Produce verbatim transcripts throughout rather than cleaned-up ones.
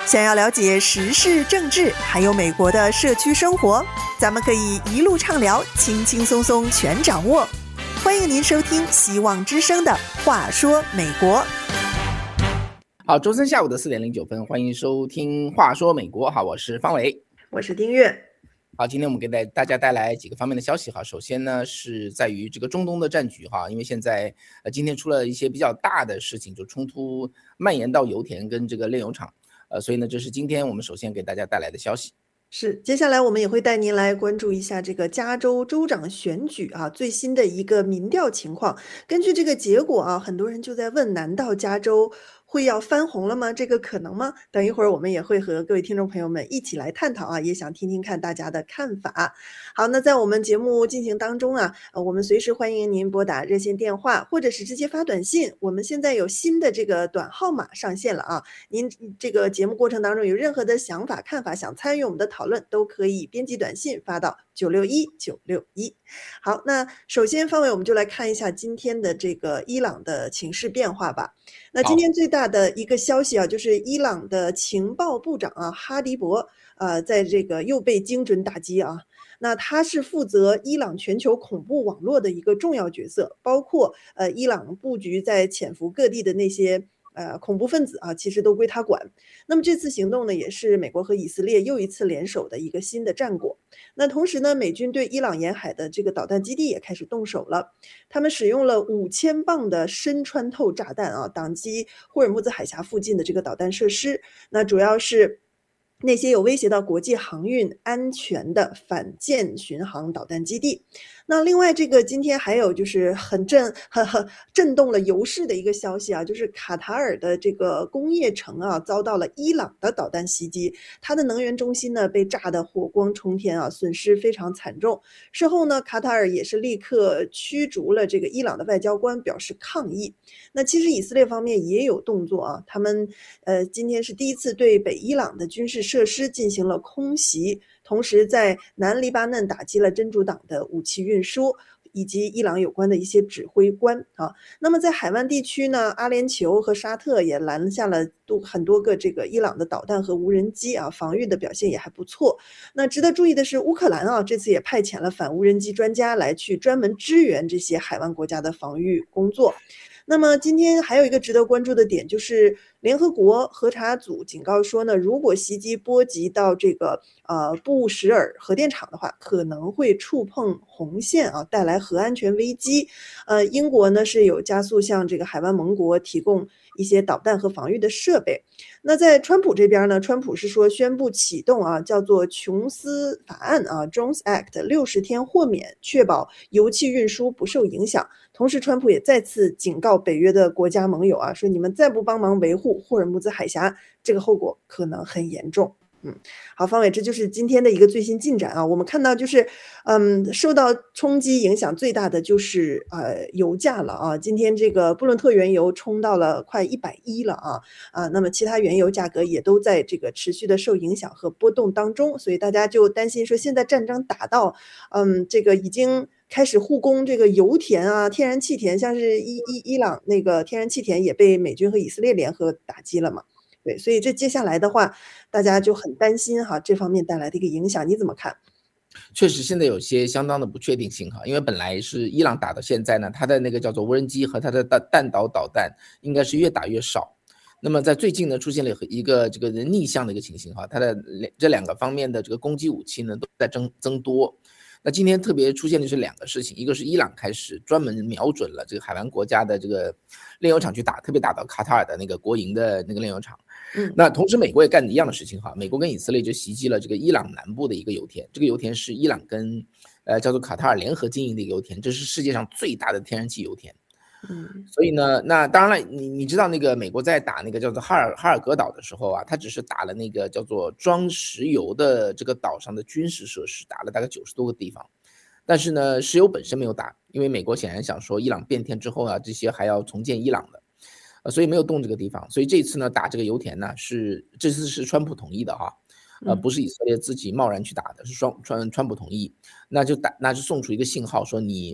想要了解时事政治，还有美国的社区生活，咱们可以一路畅聊，轻轻松松全掌握。欢迎您收听希望之声的话说美国。 好，周三下午的四点零九分，欢迎收听话说美国。好，我是方伟， 我是丁月。 好，今天我们给大家带来几个方面的消息哈。首先呢，是在于这个中东的战局哈，因为现在呃今天出了一些比较大的事情，就冲突蔓延到油田跟这个炼油厂，呃，所以呢，这是今天我们首先给大家带来的消息。 是，接下来我们也会带您来关注一下这个加州州长选举啊，最新的一个民调情况。根据这个结果啊，很多人就在问，难道加州会要翻红了吗？这个可能吗？等一会儿我们也会和各位听众朋友们一起来探讨啊，也想听听看大家的看法。好，那在我们节目进行当中啊，呃，我们随时欢迎您拨打热线电话，或者是直接发短信。我们现在有新的这个短号码上线了啊，您这个节目过程当中有任何的想法、看法，想参与我们的讨论，都可以编辑短信发到九六一九六一。好，那首先方伟，我们就来看一下今天的这个伊朗的情势变化吧。那今天最大的一个消息啊，就是伊朗的情报部长啊哈迪博，呃，在这个又被精准打击啊。那他是负责伊朗全球恐怖网络的一个重要角色，包括呃伊朗布局在潜伏各地的那些呃恐怖分子啊，其实都归他管。那么这次行动呢，也是美国和以色列又一次联手的一个新的战果。那同时呢，美军对伊朗沿海的这个导弹基地也开始动手了，他们使用了五千磅的深穿透炸弹啊，打击霍尔木兹海峡附近的这个导弹设施。那主要是那些有威胁到国际航运安全的反舰巡航导弹基地。那另外这个今天还有就是很震很很震动了油市的一个消息啊，就是卡塔尔的这个工业城啊遭到了伊朗的导弹袭击，它的能源中心呢被炸得火光冲天啊，损失非常惨重。事后呢，卡塔尔也是立刻驱逐了这个伊朗的外交官，表示抗议。那其实以色列方面也有动作啊，他们呃今天是第一次对北伊朗的军事设施进行了空袭，同时在南黎巴嫩打击了真主党的武器运输以及伊朗有关的一些指挥官啊。那么在海湾地区呢，阿联酋和沙特也拦下了很多个这个伊朗的导弹和无人机啊，防御的表现也还不错。那值得注意的是，乌克兰啊这次也派遣了反无人机专家来去专门支援这些海湾国家的防御工作。那么今天还有一个值得关注的点，就是联合国核查组警告说呢，如果袭击波及到这个呃布什尔核电厂的话，可能会触碰红线啊，带来核安全危机。呃，英国呢是有加速向这个海湾盟国提供一些导弹和防御的设备。那在川普这边呢，川普是说宣布启动啊，叫做琼斯法案啊 ，Jones Act， 六十天豁免，确保油气运输不受影响。同时，川普也再次警告北约的国家盟友啊，说你们再不帮忙维护霍尔木兹海峡，这个后果可能很严重。嗯，好，方伟，这就是今天的一个最新进展啊。我们看到就是，嗯，受到冲击影响最大的就是呃油价了啊。今天这个布伦特原油冲到了快一百一了啊啊。那么其他原油价格也都在这个持续的受影响和波动当中，所以大家就担心说，现在战争打到，嗯，这个已经开始护工这个油田啊、天然气田，像是伊伊伊朗那个天然气田也被美军和以色列联合打击了嘛。对，所以这接下来的话，大家就很担心哈，这方面带来的一个影响，你怎么看？ 确实，现在有些相当的不确定性哈，因为本来是伊朗打到现在呢，它的那个叫做无人机和它的弹弹道导弹应该是越打越少。那么在最近呢，出现了一个这个人逆向的一个情形哈，它的这两个方面的这个攻击武器呢都在增增多。那今天特别出现的是两个事情，一个是伊朗开始专门瞄准了这个海湾国家的这个炼油厂去打，特别打到卡塔尔的那个国营的那个炼油厂。 嗯， 那同时美国也干一样的事情哈，美国跟以色列就袭击了这个伊朗南部的一个油田，这个油田是伊朗跟呃叫做卡塔尔联合经营的一个油田，这是世界上最大的天然气油田。 嗯， 所以呢，那当然了，你你知道那个美国在打那个叫做哈尔哈尔戈岛的时候啊，它只是打了那个叫做装石油的这个岛上的军事设施，打了大概九十多个地方。但是呢，石油本身没有打，因为美国显然想说伊朗变天之后啊，这些还要重建伊朗的，呃，所以没有动这个地方。所以这次呢，打这个油田呢，是这次是川普同意的哈，呃，不是以色列自己贸然去打的，是双川川普同意，那就打那就送出一个信号说你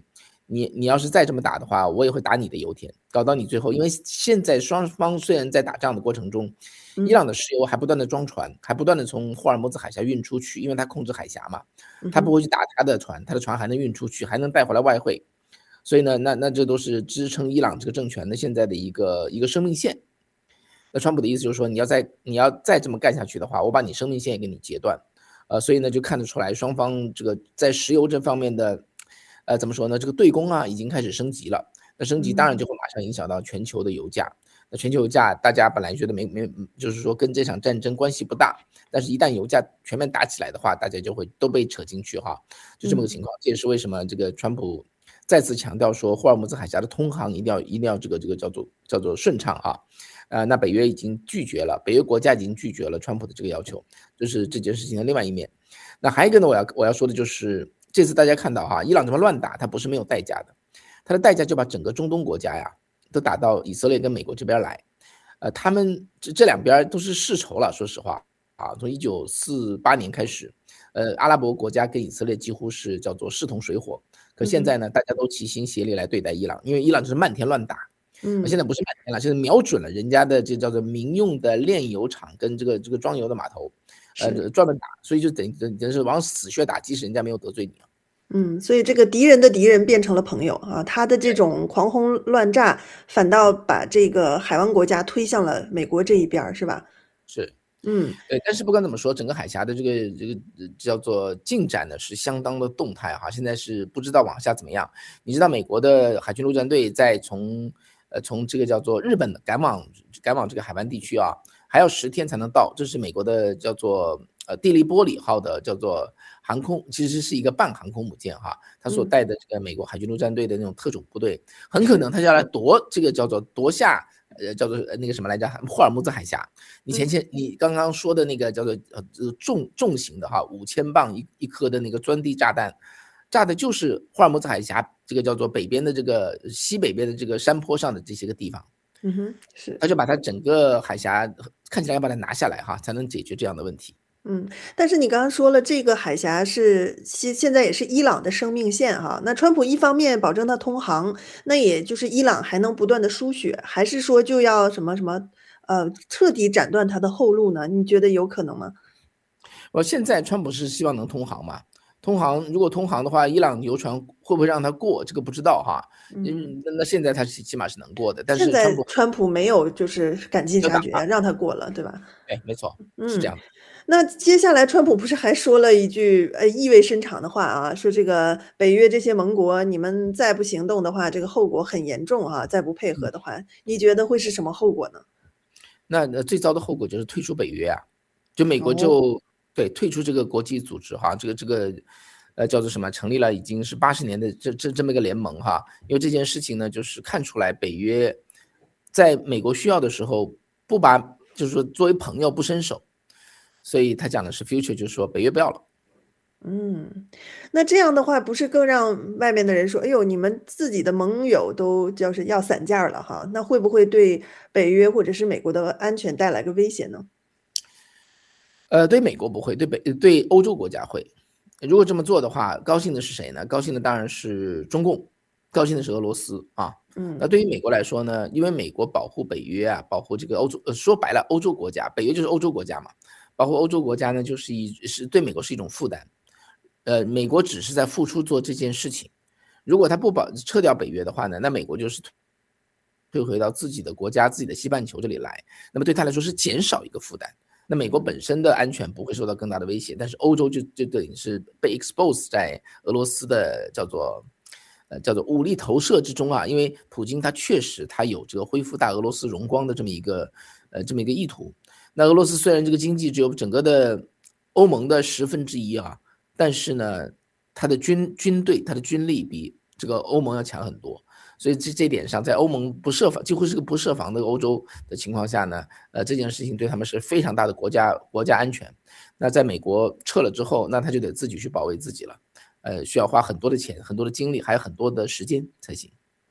你你要是再这么打的话，我也会打你的油田，搞到你最后。因为现在双方虽然在打仗的过程中，伊嗯朗的石油还不断的装船，还不断的从霍尔木兹海峡运出去，因为它控制海峡嘛， 嗯哼。 它不会去打他的船，他的船还能运出去，还能带回来外汇。所以呢，那那这都是支撑伊朗这个政权的现在的一个一个生命线。那川普的意思就是说，你要再你要再这么干下去的话，我把你生命线也给你截断。呃，所以呢，就看得出来双方这个在石油这方面的，呃，怎么说呢？这个对攻啊，已经开始升级了。那升级当然就嗯。 会马上影响到全球的油价。那全球油价，大家本来觉得没没，就是说跟这场战争关系不大，但是一旦油价全面打起来的话，大家就会都被扯进去哈，就这么个嗯。 情况。这也是为什么这个川普再次强调说，霍尔木兹海峡的通航一定要一定要这个这个叫做叫做顺畅啊。呃，那北约已经拒绝了，北约国家已经拒绝了川普的这个要求，这是这件事情的另外一面。那还有一个呢，我要我要说的就是，这次大家看到哈，伊朗这么乱打，它不是没有代价的，它的代价就把整个中东国家呀，都打到以色列跟美国这边来。呃，他们这这两边都是世仇了，说实话啊，从一九四八年开始，呃，阿拉伯国家跟以色列几乎是叫做势同水火。可嗯哼。 现在呢，大家都齐心协力来对待伊朗，因为伊朗就是漫天乱打。现嗯。 在不是漫天了，现在瞄准了人家的这叫做民用的炼油厂跟这个这个装油的码头， 是。 呃，专门打，所以就等于等于是往死穴打，即使人家没有得罪你啊。 嗯，所以这个敌人的敌人变成了朋友啊，他的这种狂轰乱炸，反倒把这个海湾国家推向了美国这一边儿，是吧？ 是。 嗯。 对，但是不管怎么说，整个海峡的这个这个呃叫做进展呢，是相当的动态哈，现在是不知道往下怎么样。你知道美国的海军陆战队在从呃，从这个叫做日本的赶往赶往这个海湾地区啊，还要十天才能到，这是美国的叫做呃蒂利波里号的叫做航空，其实是一个半航空母舰哈，它所嗯。 带的这个美国海军陆战队的那种特种部队，很可是。 能它就要来夺这个叫做夺下呃叫做那个什么来着，霍尔木兹海峡。你前嗯。 前你刚刚说的那个叫做呃重重型的哈，五千磅一一颗的那个钻地炸弹，炸的就是霍尔木兹海峡这个叫做北边的这个西北边的这个山坡上的这些个地方。 嗯哼，是。 他就把它整个海峡看起来要把它拿下来哈，才能解决这样的问题。 嗯，但是你刚刚说了，这个海峡是现现在也是伊朗的生命线哈。那川普一方面保证它通航，那也就是伊朗还能不断的输血，还是说就要什么什么，呃，彻底斩断它的后路呢？你觉得有可能吗？ 我现在川普是希望能通航嘛，通航如果通航的话，伊朗油船会不会让他过，这个不知道哈。 嗯。 嗯，那那现在他是起码是能过的，但现在是川普川普没有就是赶尽就打了。 杀绝，让他过了，对吧？ 哎，没错，是这嗯， 样的。 那接下来川普不是还说了一句，呃，意味深长的话啊，说这个北约这些盟国，你们再不行动的话，这个后果很严重啊，再不配合嗯。 的话，你觉得会是什么后果呢？ 那那最糟的后果就是退出北约啊，就美国哦。 就对，退出这个国际组织哈，这个这个，呃，叫做什么，成立了已经是八十年的这这这么一个联盟哈。因为这件事情呢，就是看出来北约在美国需要的时候，不把就是说作为朋友不伸手，所以他讲的是 future， 就是说北约不要了。 嗯，那这样的话不是更让外面的人说，哎呦，你们自己的盟友都就是要散架儿了哈，那会不会对北约或者是美国的安全带来个威胁呢？ 呃，对美国不会，对北对欧洲国家会。如果这么做的话，高兴的是谁呢？高兴的当然是中共，高兴的是俄罗斯啊。那嗯。 对于美国来说呢，因为美国保护北约啊，保护这个欧洲，呃，说白了，欧洲国家，北约就是欧洲国家嘛，保护欧洲国家呢，就是一是对美国是一种负担。呃，美国只是在付出做这件事情，如果他不保撤掉北约的话呢，那美国就是退退回到自己的国家、自己的西半球这里来，那么对他来说是减少一个负担。那美国嗯。 本身的安全不会受到更大的威胁，但是欧洲就就等于是被 expose 在俄罗斯的叫做呃叫做武力投射之中啊，因为普京他确实他有这个恢复大俄罗斯荣光的这么一个呃这么一个意图。那俄罗斯虽然这个经济只有整个的欧盟的十分之一啊，但是呢，它的军军队、它的军力比这个欧盟要强很多。所以这这点上，在欧盟不设防，几乎是个不设防的欧洲的情况下呢，呃，这件事情对他们是非常大的国家国家安全。那在美国撤了之后，那他就得自己去保卫自己了，呃，需要花很多的钱、很多的精力，还有很多的时间才行。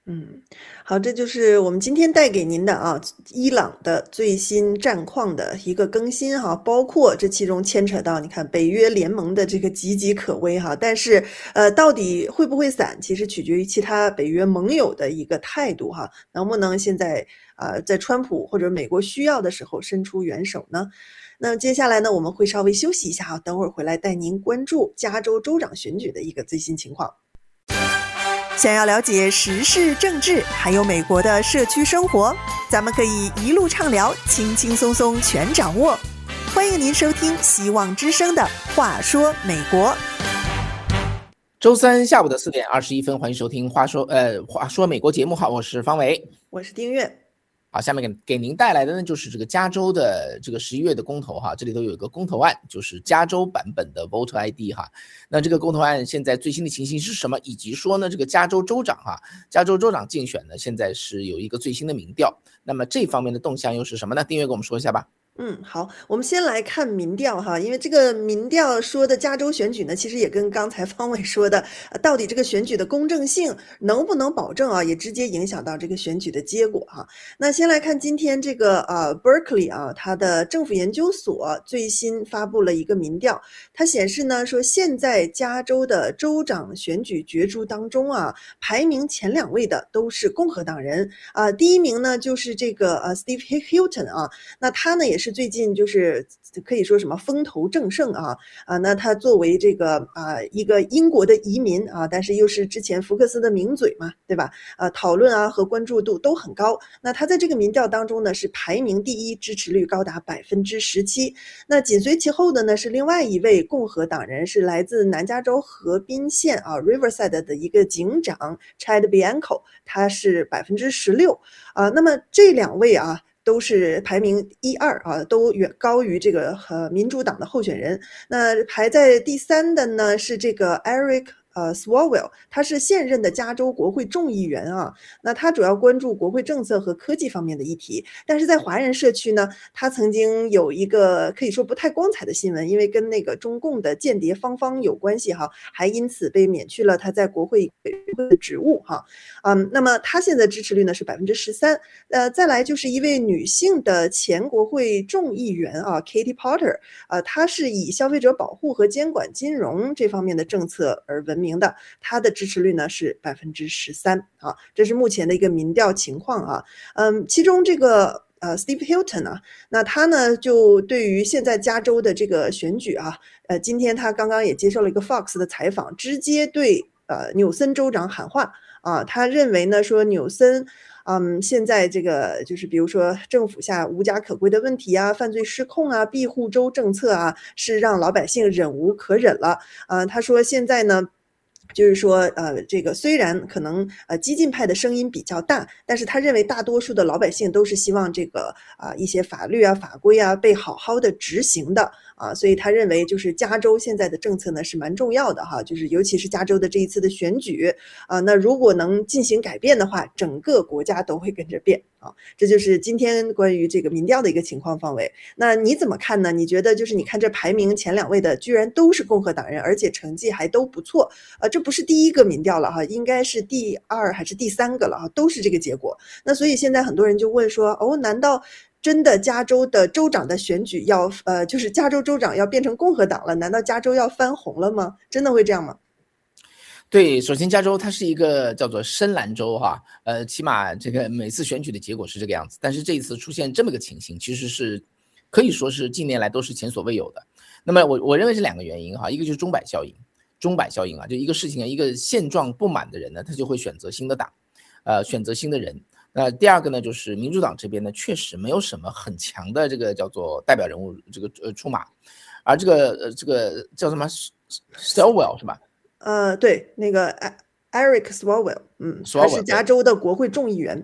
嗯，好，这就是我们今天带给您的啊，伊朗的最新战况的一个更新哈，包括这其中牵扯到你看北约联盟的这个岌岌可危哈，但是呃，到底会不会散，其实取决于其他北约盟友的一个态度哈，能不能现在啊、呃，在川普或者美国需要的时候伸出援手呢？那接下来呢，我们会稍微休息一下啊，等会儿回来带您关注加州州长选举的一个最新情况。想要了解时事政治，还有美国的社区生活，咱们可以一路畅聊，轻轻松松全掌握。欢迎您收听希望之声的《话说美国》。 周三下午的四点二十一分，欢迎收听话说呃话说美国节目。好，我是方伟， 我是丁月。 好，下面给给您带来的呢就是这个加州的这个十一月的公投哈，这里头有一个公投案，就是加州版本的 Voter I D 哈。那这个公投案现在最新的情形是什么？以及说呢，这个加州州长哈，加州州长竞选呢，现在是有一个最新的民调，那么这方面的动向又是什么呢？丁月给我们说一下吧。 嗯，好，我们先来看民调哈，因为这个民调说的加州选举呢，其实也跟刚才方伟说的，呃，到底这个选举的公正性能不能保证啊，也直接影响到这个选举的结果哈。那先来看今天这个呃 Berkeley 啊，它的政府研究所最新发布了一个民调，它显示呢说现在加州的州长选举角逐当中啊，排名前两位的都是共和党人啊，第一名呢就是这个呃 Steve Hilton 啊，那他呢也是。是最近就是可以说什么风头正盛啊啊，那他作为这个啊一个英国的移民啊，但是又是之前福克斯的名嘴嘛，对吧？啊，讨论啊和关注度都很高。那他在这个民调当中呢是排名第一，支持率高达百分之十七。那紧随其后的呢是另外一位共和党人，是来自南加州河滨县啊 Riverside 的一个警长 Chad Bianco， 他是百分之十六啊。那么这两位啊。都是排名一二啊，都远高于这个呃民主党的候选人。那排在第三的呢是这个 Eric。呃 Swalwell 他是现任的加州国会众议员啊，那他主要关注国会政策和科技方面的议题，但是在华人社区呢，他曾经有一个可以说不太光彩的新闻，因为跟那个中共的间谍芳芳有关系哈，还因此被免去了他在国会的职务哈。嗯，那么他现在支持率呢是百分之十三，呃，再来就是一位女性的前国会众议员啊 ，Katie Potter， 呃，她是以消费者保护和监管金融这方面的政策而闻名。名的，他的支持率呢是百分之十三啊，这是目前的一个民调情况啊。嗯，其中这个呃 Steve Hilton 啊，那他呢就对于现在加州的这个选举啊，呃，今天他刚刚也接受了一个 Fox 的采访，直接对呃纽森州长喊话啊，他认为呢说纽森。嗯，现在这个就是比如说政府下无家可归的问题啊，犯罪失控啊，庇护州政策啊，是让老百姓忍无可忍了。啊，他说现在呢。就是说，呃，这个虽然可能呃激进派的声音比较大，但是他认为大多数的老百姓都是希望这个啊、呃、一些法律啊法规啊被好好的执行的啊，所以他认为就是加州现在的政策呢是蛮重要的哈，就是尤其是加州的这一次的选举啊，那如果能进行改变的话，整个国家都会跟着变啊，这就是今天关于这个民调的一个情况范围。那你怎么看呢？你觉得就是你看这排名前两位的居然都是共和党人，而且成绩还都不错，呃，这不是第一个民调了哈，应该是第二还是第三个了哈，都是这个结果。那所以现在很多人就问说，哦，难道真的加州的州长的选举要呃，就是加州州长要变成共和党了？难道加州要翻红了吗？真的会这样吗？ 对，首先加州它是一个叫做深蓝州哈，呃，起码这个每次选举的结果是这个样子，但是这一次出现这么个情形，其实是可以说是近年来都是前所未有的。那么我我认为是两个原因哈，一个就是钟摆效应，钟摆效应啊，就一个事情啊，一个现状不满的人呢，他就会选择新的党，呃，选择新的人。那第二个呢，就是民主党这边呢，确实没有什么很强的这个叫做代表人物这个呃出马，而这个呃这个叫什么 Stilwell 是吧？ 呃，对，那个 Eric Swalwell， 嗯，他是加州的国会众议员。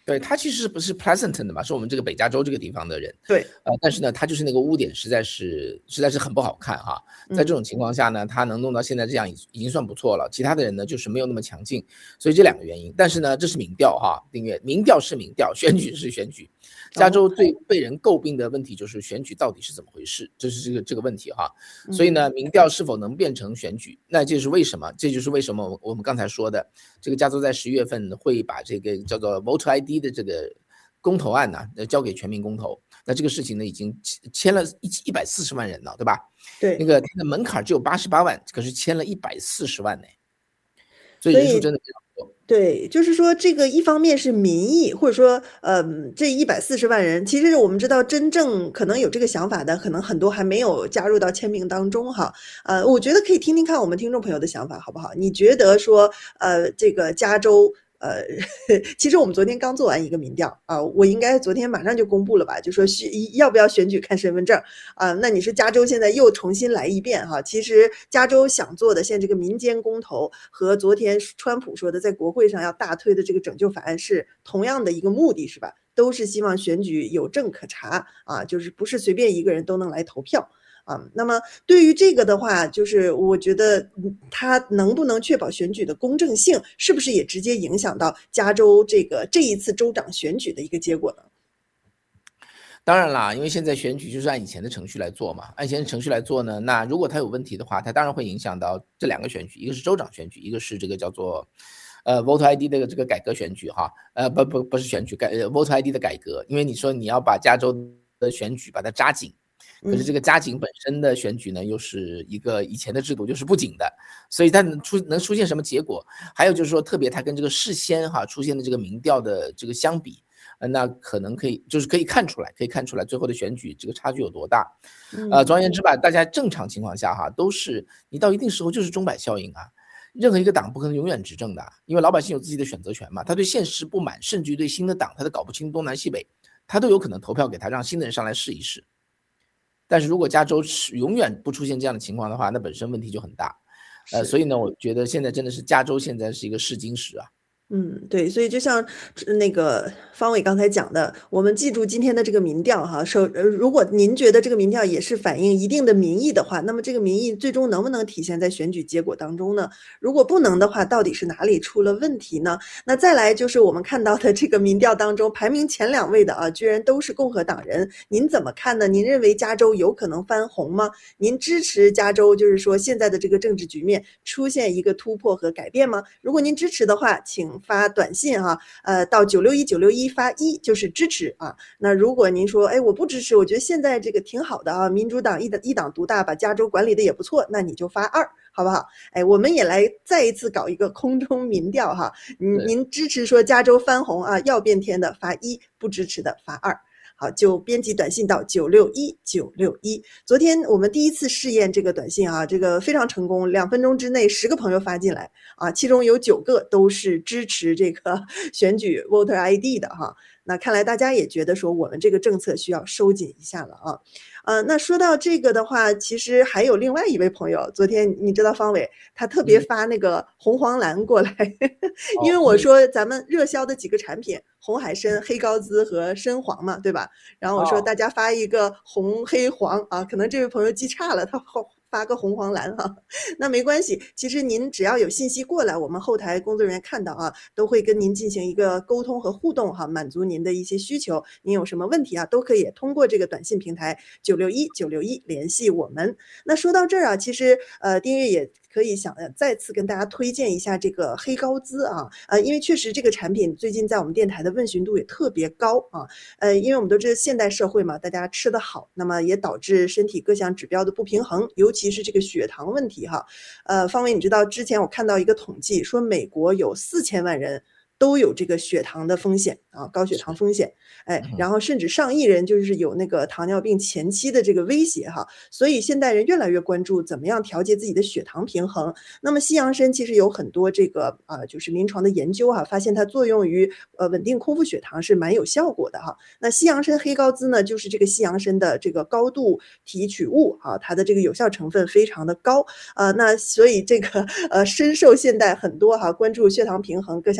对，他其实不是 Pleasanton 的嘛，是我们这个北加州这个地方的人。 对。 呃，但是呢，他就是那个污点实在是实在是很不好看哈。在这嗯。 种情况下呢，他能弄到现在这样已已经算不错了，其他的人呢，就是没有那么强劲。所以这两个原因，但是呢，这是民调哈，订阅民调是民调，选举是选举。加哦。 州最被人诟病的问题就是选举到底是怎么回事，这是这个这个问题哈。所以嗯。 呢，民调是否能变成选举，那这是为什么？这就是为什么我我们刚才说的，这个加州在十一月份会把这个叫做 Voter I D 的这个公投案呢，呃，交给全民公投。那这个事情呢，已经签签了一一百四十万人了，对吧？那对。 个它的门槛只有八十八万，可是签了一百四十万呢。所以所以人数真的非常多。 对，就是说这个一方面是民意，或者说，呃，这一百四十万人，其实我们知道真正可能有这个想法的，可能很多还没有加入到签名当中哈。呃，我觉得可以听听看我们听众朋友的想法好不好？你觉得说，呃，这个加州呃，其实我们昨天刚做完一个民调，啊，我应该昨天马上就公布了吧，就说需要不要选举看身份证。啊，那你说加州现在又重新来一遍哈，其实加州想做的现在这个民间公投和昨天川普说的在国会上要大推的这个拯救法案是同样的一个目的是吧？都是希望选举有证可查，啊，就是不是随便一个人都能来投票。啊，那么对于这个的话，就是我觉得，嗯，它能不能确保选举的公正性，是不是也直接影响到加州这个这一次州长选举的一个结果呢？ 当然啦，因为现在选举就是按以前的程序来做嘛，按以前的程序来做呢，那如果它有问题的话，它当然会影响到这两个选举，一个是州长选举，一个是这个叫做，呃，Voter I D 的这个改革选举哈。呃，不不不是选举，改 Voter I D 的改革。因为你说你要把加州的选举把它扎紧，可是这嗯。 个加紧本身的选举呢，又是一个以前的制度就是不紧的，所以它能出能出现什么结果？还有就是说特别它跟这个事先哈，出现的这个民调的这个相比，呃，那可能可以就是可以看出来可以看出来最后的选举这个差距有多大。呃，总嗯。 而言之吧，大家正常情况下哈，都是你到一定时候就是钟摆效应啊，任何一个党不可能永远执政的，因为老百姓有自己的选择权嘛，他对现实不满，甚至于对新的党他都搞不清东南西北，他都有可能投票给他，让新的人上来试一试。但是如果加州是永远不出现这样的情况的话，那本身问题就很大。呃， 是。 所以呢，我觉得现在真的是加州现在是一个试金石啊。 嗯，对，所以就像那个方伟刚才讲的，我们记住今天的这个民调哈，首呃，如果您觉得这个民调也是反映一定的民意的话，那么这个民意最终能不能体现在选举结果当中呢？如果不能的话，到底是哪里出了问题呢？那再来就是我们看到的这个民调当中，排名前两位的啊，居然都是共和党人，您怎么看呢？您认为加州有可能翻红吗？您支持加州就是说现在的这个政治局面出现一个突破和改变吗？如果您支持的话，请发短信哈，呃，到九六一九六一发一就是支持啊。那如果您说，哎，我不支持，我觉得现在这个挺好的啊，民主党一党一党独大，把加州管理的也不错，那你就发二，好不好？哎，我们也来再一次搞一个空中民调哈，您对。 您支持说加州翻红啊，要变天的发一，不支持的发二。好，就编辑短信到九六一九六一。昨天我们第一次试验这个短信啊，这个非常成功，两分钟之内十个朋友发进来啊，其中有九个都是支持这个选举 Voter I D 的哈。那看来大家也觉得说我们这个政策需要收紧一下了啊。呃，那说到这个的话，其实还有另外一位朋友，昨天你知道方伟，他特别嗯。 发那个红黄蓝过来，因为哦， 我嗯。 说咱们热销的几个产品，红海参、黑高资和深黄嘛，对吧？然后我说哦。 大家发一个红黑黄啊，可能这位朋友记差了，他后发个红黄蓝哈。那没关系，其实您只要有信息过来，我们后台工作人员看到啊，都会跟您进行一个沟通和互动哈，满足您的一些需求。您有什么问题啊，都可以通过这个短信平台九六一九六一联系我们。那说到这儿啊，其实呃，丁月也可以想再次跟大家推荐一下这个黑高资啊，呃，因为确实这个产品最近在我们电台的问询度也特别高啊。呃，因为我们都知道现代社会嘛，大家吃得好，那么也导致身体各项指标的不平衡，尤其是这个血糖问题哈。呃，方伟你知道之前我看到一个统计说美国有四千万人都有这个血糖的风险啊，高血糖风险。哎， 嗯哼。 然后甚至上亿人就是有那个糖尿病前期的这个威胁哈，所以现代人越来越关注怎么样调节自己的血糖平衡。那么西洋参其实有很多这个啊，就是临床的研究哈，发现它作用于呃稳定空腹血糖是蛮有效果的哈。那西洋参黑高资呢，就是这个西洋参的这个高度提取物啊，它的这个有效成分非常的高。呃，那所以这个呃深受现代很多哈关注血糖平衡各项指标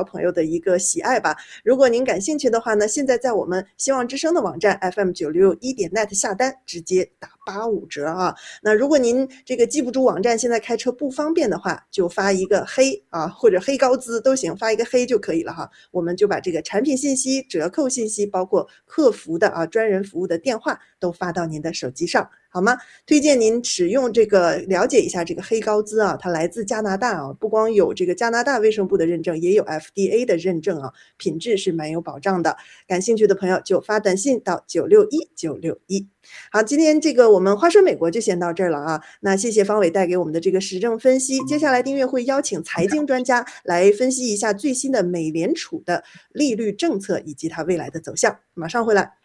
朋友的一个喜爱吧。如果您感兴趣的话呢，现在在我们希望之声的网站 F M 九六一点 net 下单，直接打八五折啊。那如果您这个记不住网站，现在开车不方便的话，就发一个黑啊，或者黑高资都行，发一个黑就可以了哈。我们就把这个产品信息、折扣信息，包括客服的啊专人服务的电话都发到您的手机上，好吗？推荐您使用这个，了解一下这个黑高资啊，它来自加拿大啊，不光有这个加拿大卫生部的认证，也有 F D A 的认证啊，品质是蛮有保障的。感兴趣的朋友就发短信到九六一九六一。好，今天这个我们花生美国就先到这儿了啊。那谢谢方伟带给我们的这个时政分析，接下来订阅会邀请财经专家来分析一下最新的美联储的利率政策以及它未来的走向。马上回来。